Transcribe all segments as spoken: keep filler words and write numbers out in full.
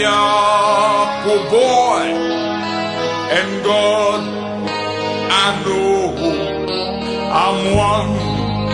a poor boy, and God, I know I'm one.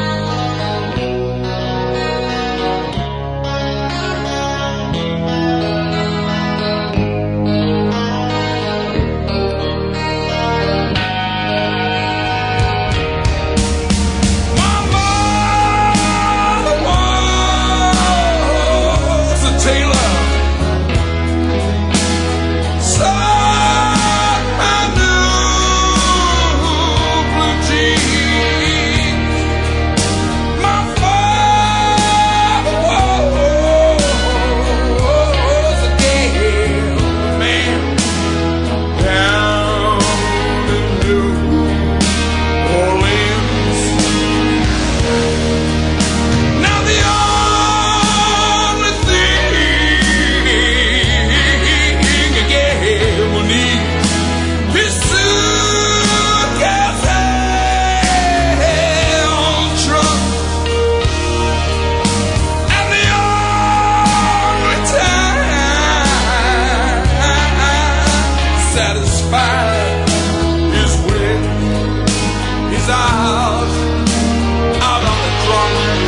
Satisfied is when he's out, out on the drunk.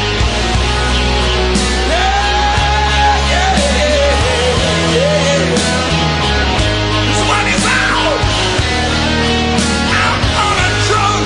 Yeah, yeah, yeah, yeah. It's when he's out, out on the drunk.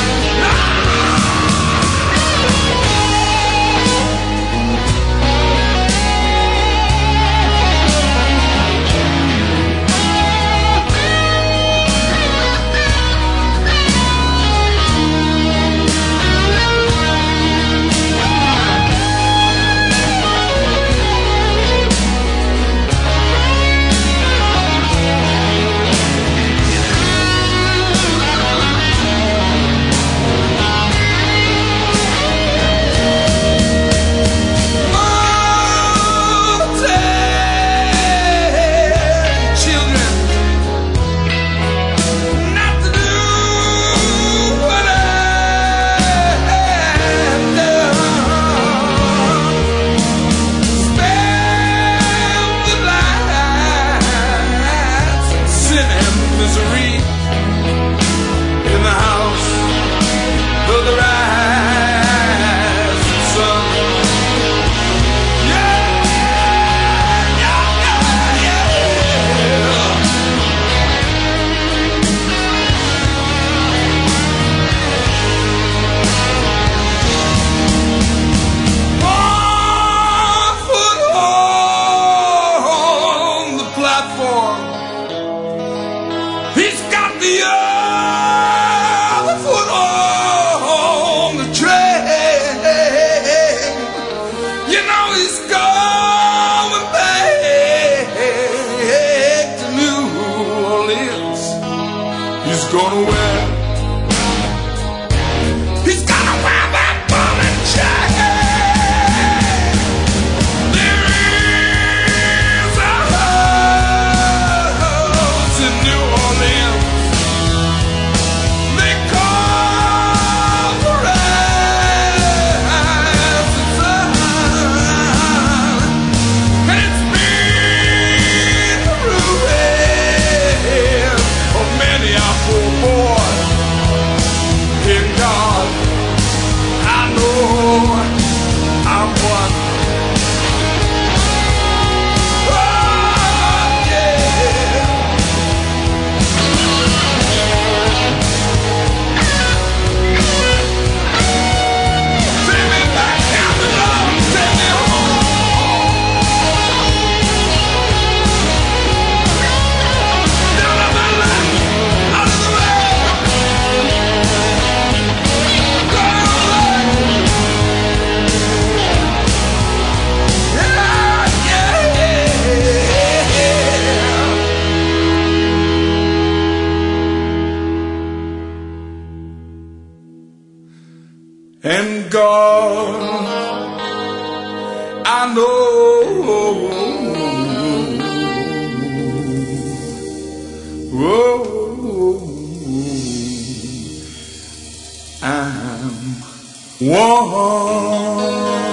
Misery in the house of the rising sun. Yeah, yeah, yeah, yeah. One foot on the platform. He's got the other foot on the train. You know he's going back to New Orleans. He's gonna wear, he's gonna wear that ball and chain. There is a house in New Orleans. They call the rising sun, and it's been the ruin of many a poor boy. In God, I know I'm one. Oh, yeah. Take me back down the road, take me home. Down on my left, out of the way. Go away. Yeah, yeah, yeah. And God, I know, oh, I'm one.